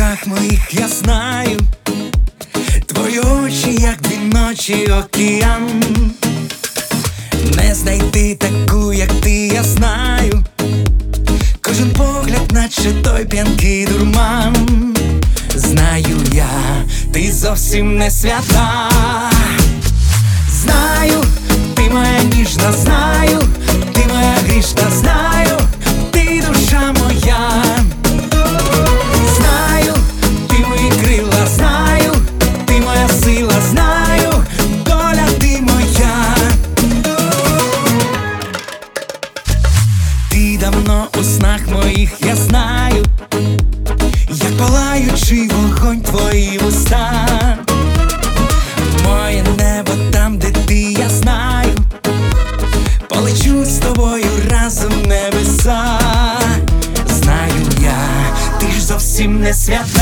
думках моїх я знаю, твої очі, як дві ночі океан. Не знайти таку, як ти, я знаю. Кожен погляд, наче той п'янкий дурман. Знаю я, ти зовсім не свята. Знаю, ти моя ніжна, знаю, ти моя грішна, знаю, ти душа моя. Знаю, ти мої крила, знаю, ти моя сила, знаю, доля ти моя. Ти давно у снах моїх, я знаю, як палаючий вогонь твої вуста. Моє небо там, де ти, я знаю, полечу з тобою разом в небеса. Знаю я, ти ж зовсім не свята.